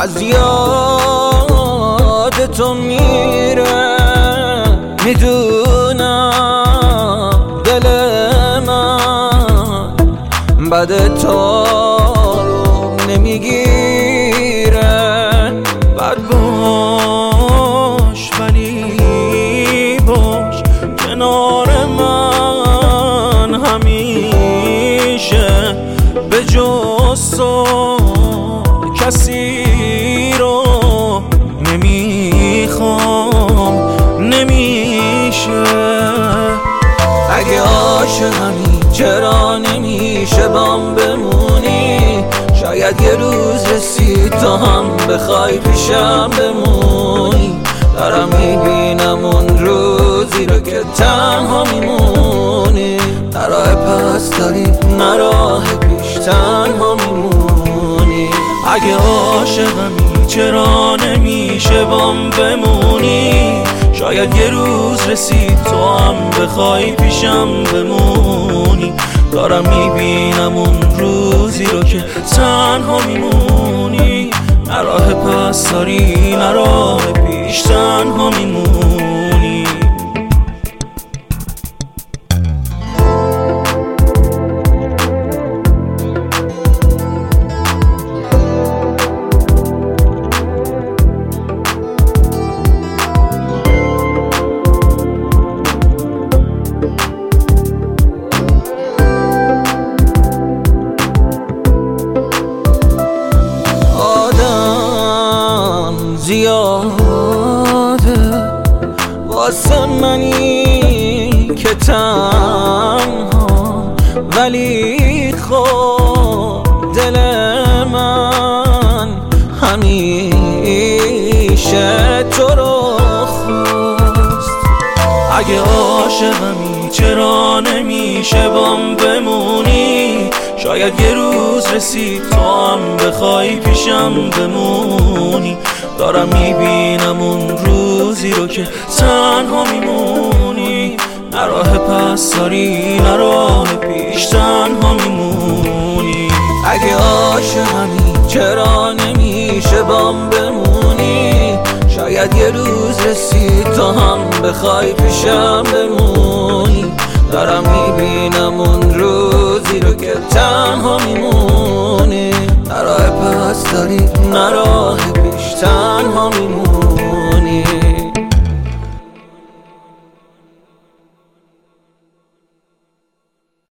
از یاد تو میره، میدونم دل من بد تو نمیگیره. بد باش ولی باش کنار من همیشه، به جز تو کسی رو نمیخوام، نمیشه. اگه عاشقمی چرا نمیشه بام بمونی؟ شاید یه روز رسید تو هم بخوای پیشم بمونی. دارم میبینم اون روزی رو که تنها میمونی، نه راه پس داری نه راه پیش، تنها میمونی. اگه عاشقمی چرا نمیشه بام بمونی؟ شاید یه روز رسید تو هم بخوای پیشم بمونی. دارم میبینم اون روزی رو که تنها میمونی، نه راه پس داری نه راه پیش، تنها میمونی. زیاده واسه منی که تنها، ولی خب دل من همیشه تو رو خواست. اگه عاشقمی چرا نمیشه بام بمونی؟ شاید یه روز رسید تو هم بخوای پیشم بمونی. دارم میبینم اون روزی رو که تنها میمونی، نه راه پس داری نه راه پیش، تنها میمونی. اگه عاشقمی چرا نمیشه بام بمونی؟ شاید یه روز رسید تو هم بخوای پیشم بمونی. دارم میبینم اون روزی رو که تنها میمونی.